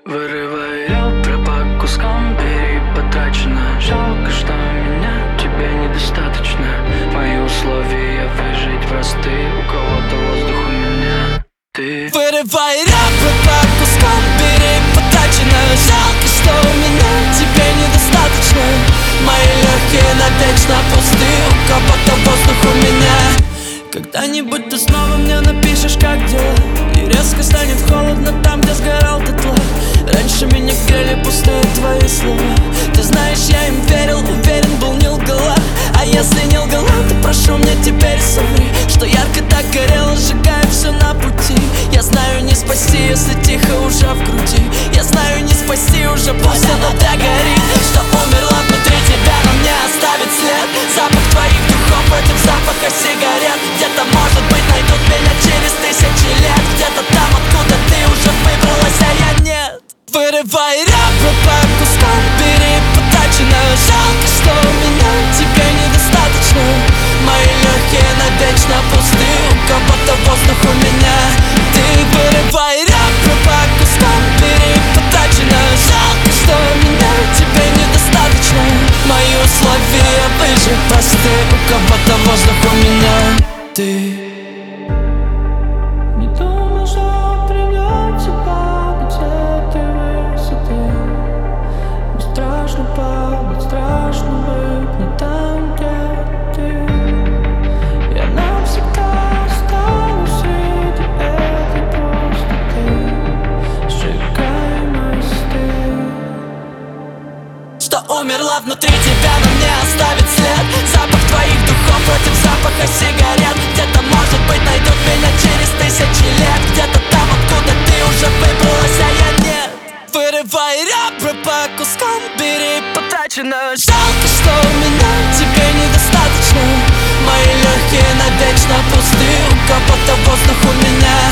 Вырывай ребра по кускам, бери потрачено. Жалко, что меня тебе недостаточно. Мои условия выжить просты. У кого-то воздух, у меня ты. Вырывай ребра по кускам, бери потрачено. Жалко, что меня тебе недостаточно. Мои легкие навечно пусты. У кого-то воздух, у меня. Когда-нибудь ты снова мне напишешь, как дела, и резко станет холодно там, где сгорал дотла. Раньше меня грели пустые твои слова. Ты знаешь, я им верил, уверен был, не лгала. А если не лгала, то прошу мне теперь соври, что ярко так горело, сжигая все на пути. Я знаю, не спасти, если тихо уже в груди. Я знаю, не спасти, уже пусть оно догорит. Что умерла внутри тебя, но мне оставит след. Запах твоих духов против запаха сигарет. Где-то, может быть, найдут меня через 1000 лет. Где-то там, откуда ты уже выбралась, а я нет. Вырывай ребра по кускам, бери потрачено. Жалко, что меня тебе недостаточно. Мои легкие навечно пусты. У кого-то воздух, у меня ты. Вырывай ребра по кускам, бери потрачено. Жалко, что меня тебе недостаточно. Мои условия выжить просты. У кого-то воздух, у меня ты. Страшно быть не там, где ты. Я навсегда останусь среди этой пустоты. Сжигай мосты. Что умерла внутри тебя, но мне оставит след. Запах твоих духов против запаха сигарет. Где-то, может быть, найдут меня через 1000 лет. Где-то там, откуда ты уже выбралась, а я нет. Вырывай ребра по кускам, бери потрачено. Жалко, что меня тебе недостаточно. Мои легкие навечно пусты. У кого-то воздух, у меня